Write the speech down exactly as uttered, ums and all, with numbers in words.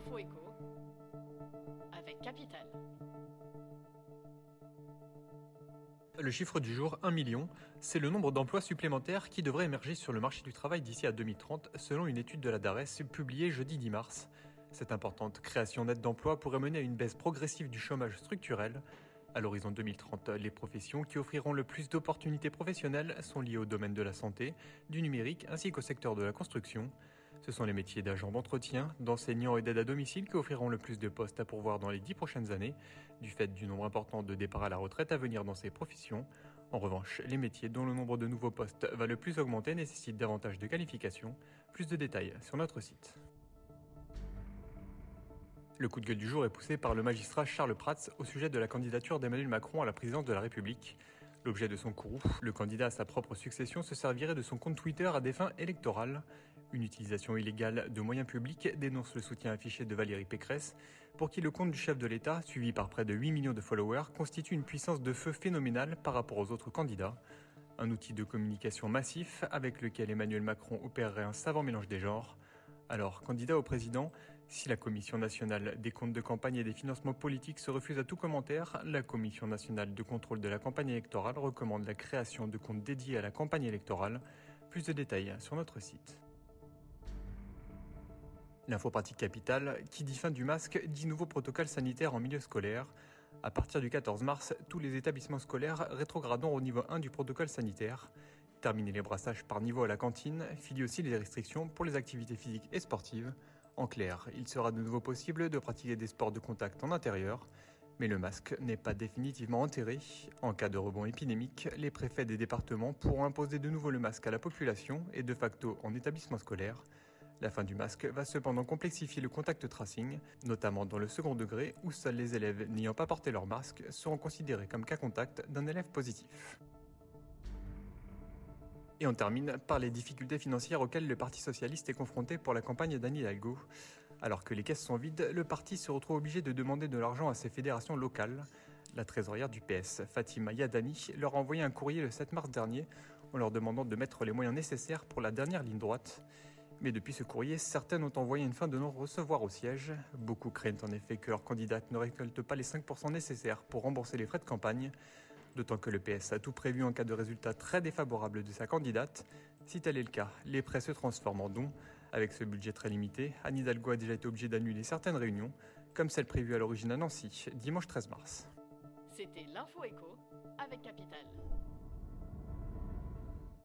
L'info écho avec Capital. Le chiffre du jour, un million, c'est le nombre d'emplois supplémentaires qui devraient émerger sur le marché du travail d'ici à deux mille trente, selon une étude de la DARES publiée jeudi dix mars. Cette importante création nette d'emplois pourrait mener à une baisse progressive du chômage structurel. À l'horizon deux mille trente, les professions qui offriront le plus d'opportunités professionnelles sont liées au domaine de la santé, du numérique ainsi qu'au secteur de la construction. Ce sont les métiers d'agents d'entretien, d'enseignants et d'aide à domicile qui offriront le plus de postes à pourvoir dans les dix prochaines années, du fait du nombre important de départs à la retraite à venir dans ces professions. En revanche, les métiers dont le nombre de nouveaux postes va le plus augmenter nécessitent davantage de qualifications. Plus de détails sur notre site. Le coup de gueule du jour est poussé par le magistrat Charles Prats au sujet de la candidature d'Emmanuel Macron à la présidence de la République. L'objet de son courroux, le candidat à sa propre succession se servirait de son compte Twitter à des fins électorales. Une utilisation illégale de moyens publics dénonce le soutien affiché de Valérie Pécresse, pour qui le compte du chef de l'État, suivi par près de huit millions de followers, constitue une puissance de feu phénoménale par rapport aux autres candidats. Un outil de communication massif avec lequel Emmanuel Macron opérerait un savant mélange des genres. Alors, candidat au président, si la Commission nationale des comptes de campagne et des financements politiques se refuse à tout commentaire, la Commission nationale de contrôle de la campagne électorale recommande la création de comptes dédiés à la campagne électorale. Plus de détails sur notre site. L'info pratique capitale, qui dit fin du masque, dit nouveau protocole sanitaire en milieu scolaire. À partir du quatorze mars, tous les établissements scolaires rétrograderont au niveau un du protocole sanitaire. Terminer les brassages par niveau à la cantine, filer aussi les restrictions pour les activités physiques et sportives. En clair, il sera de nouveau possible de pratiquer des sports de contact en intérieur, mais le masque n'est pas définitivement enterré. En cas de rebond épidémique, les préfets des départements pourront imposer de nouveau le masque à la population et de facto en établissement scolaire. La fin du masque va cependant complexifier le contact tracing, notamment dans le second degré où seuls les élèves n'ayant pas porté leur masque seront considérés comme cas contact d'un élève positif. Et on termine par les difficultés financières auxquelles le Parti socialiste est confronté pour la campagne d'Anne Hidalgo. Alors que les caisses sont vides, le parti se retrouve obligé de demander de l'argent à ses fédérations locales. La trésorière du P S, Fatima Yadani, leur a envoyé un courrier le sept mars dernier en leur demandant de mettre les moyens nécessaires pour la dernière ligne droite. Mais depuis ce courrier, certaines ont envoyé une fin de non-recevoir au siège. Beaucoup craignent en effet que leur candidate ne récolte pas les cinq pour cent nécessaires pour rembourser les frais de campagne. D'autant que le P S a tout prévu en cas de résultat très défavorable de sa candidate. Si tel est le cas, les prêts se transforment en dons. Avec ce budget très limité, Anne Hidalgo a déjà été obligée d'annuler certaines réunions, comme celle prévue à l'origine à Nancy, dimanche treize mars. C'était l'Info écho avec Capital.